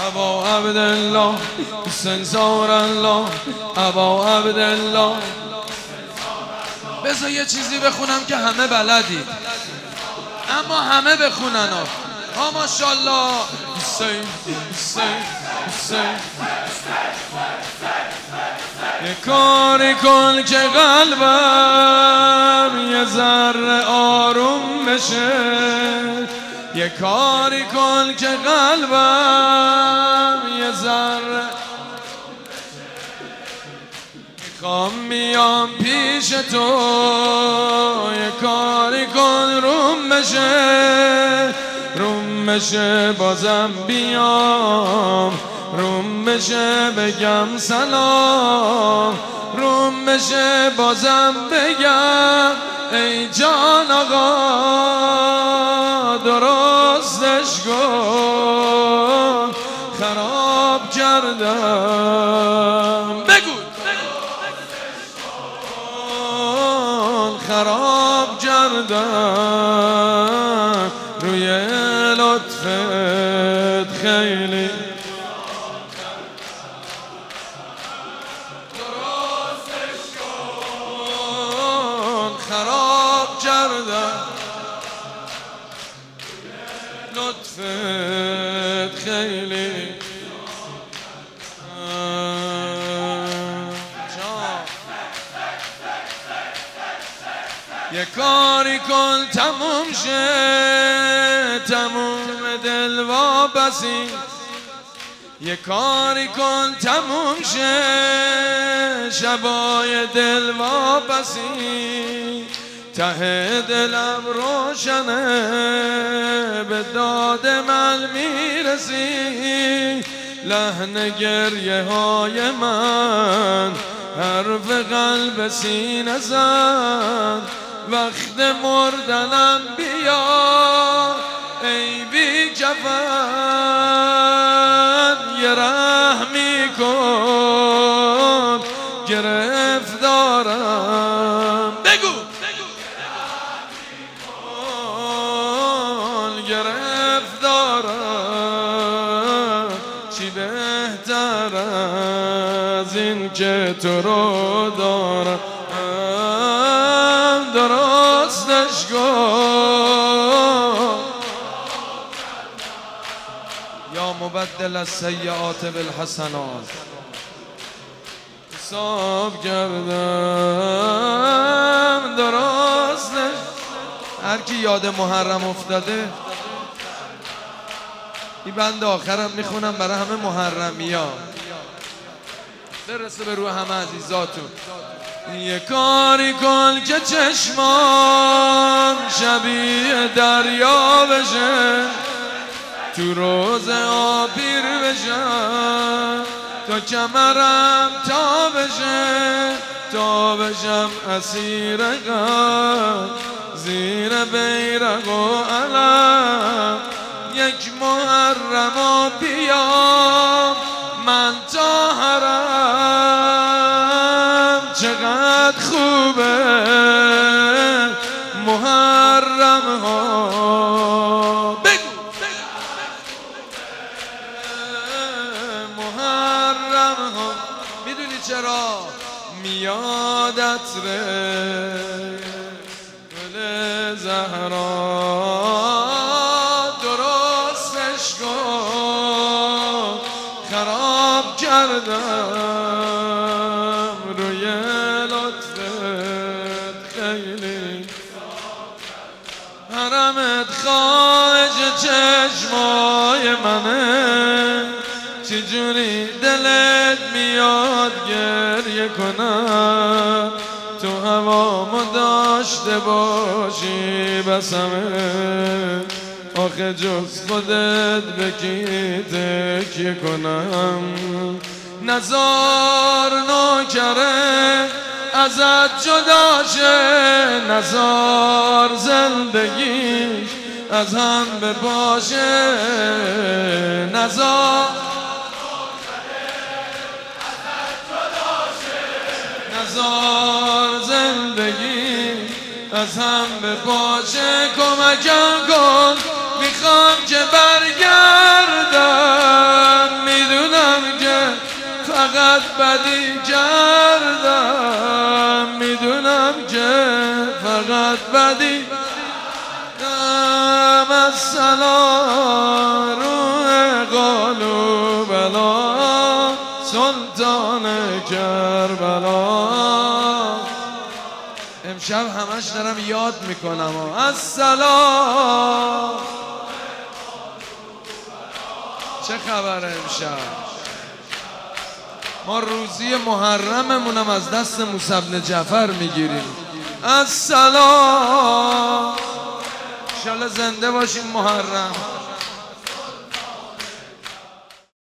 ابا عبدالله حسین زار الله ابا عبدالله. بذار یه چیزی بخونم که همه بلدید اما همه بخونن ها ماشاءالله. حسین حسین حسین یه کاری کن که قلبم یه ذره آروم بشه، یه کاری کن که قلبم یه ذره میخوام بیام پیش تو، یه کاری کن روم بشه، روم بشه بازم بیام، روم بشه بگم سلام، روم بشه بازم بگم ای جان آقا درستش کن خراب کردم. بگو خراب کردم روی لطفت خیلی درستش کن خراب کردم لطفت خیلی یه کاری کن تموم شه تموم دل واپسی، یه کاری کن تموم شه شبای دل واپسی، ته دلم روشنه به داد من میرسی، لحن گریه های من حرف قلب سینه زن، وقت مردنم بیا ای بی کفن، یه رحمی کن گرفتارم. بگو گرفتارم چی بهتر از این که تو رو دارم، درستش کن یا مبدل السیئات بالحسنات. حساب کردم درستش. هر کی یاد محرم افتاده این بند آخرم میخونم برای همه محرمی ها برسه به روح همه عزیزاتون. یه کاری کن که چشمام شبیه دریا بشه، تو روز آبیر بشم، تا کمرم تا بشه، تا بشم اسیر غم زیر بیرق و علم، یک محرم و بیام من تا حرم، چقدر خوبه محرم ها. بگو محرم ها. میدونی چرا؟ میاد عطر گل زهرا، درستش کن خراب کردم روی لطفت خیلی، حرمت خواهج چشمای منه، چجوری دلت میاد گریه کنم، تو هوامو داشته باشی بسمه، آخه جز خودت به کی تکیه کنم، نزار نوکره ازت جدا شه، نزار زندگیش از هم بپاشه، نزار نزار زندگی از هم بپاشه، کمکم کن میخوام که برگردم، فقط بدی السلام روح قالو بلا سلطان کربلا. امشب همش دارم یاد میکنم السلام. چه خبره امشب؟ ما روزی محرممونم از دست موسی بن جعفر میگیریم. السلام. انشالله زنده باشین محرم.